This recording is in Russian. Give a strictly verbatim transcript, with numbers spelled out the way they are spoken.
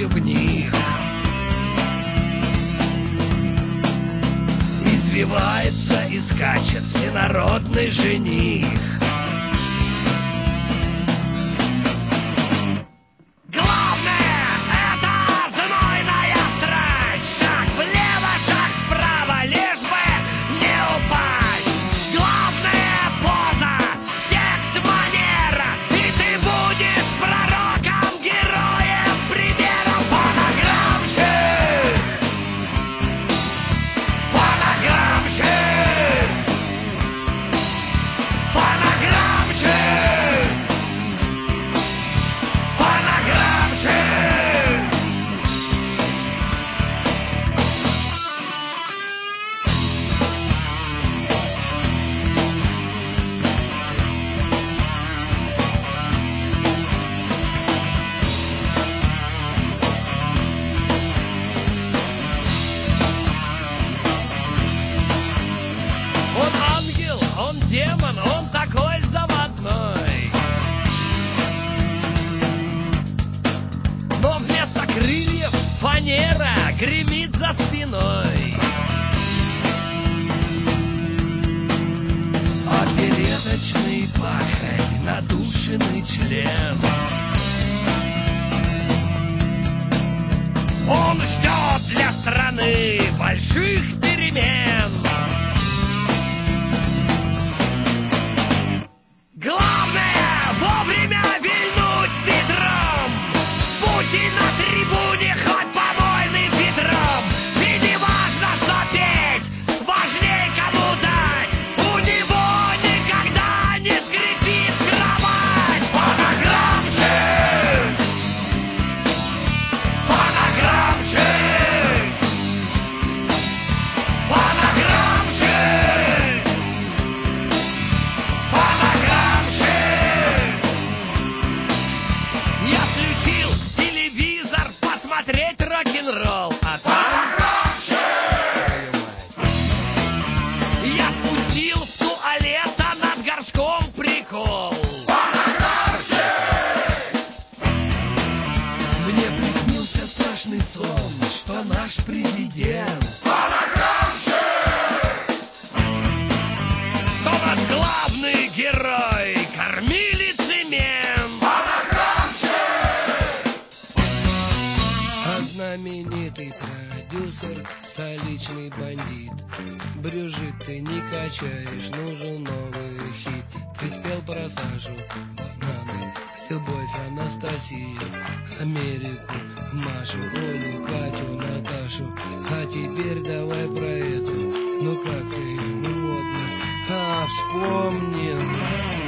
встреча в них. Извивается и скачет всенародный жених. Демон, он такой заводной. Но вместо крыльев фанера гремит за спиной. Опереточный пахарь, надушенный член. Он ждет для страны больших перемен. Главное вовремя вильнуть ветром. Путин на трибуне хоть помойным ветром. И не важно, что петь, важней кому дать. У него никогда не скрипит кровать. Фонограммщик! Фонограммщик! Фонограммщик! Смотреть рок-н-ролл, а там я спустил с туалета над горшком прикол. Мне приснился страшный сон, что наш президент, что наш главный герой кормили цемент. Знаменитый продюсер, столичный бандит. Брюжит ты не качаешь, нужен новый хит. Ты спел про Сашу, бананы, любовь, Анастасию, Америку, Машу, Олю, Катю, Наташу. А теперь давай про эту, ну как ты, ну вот, а вспомнил.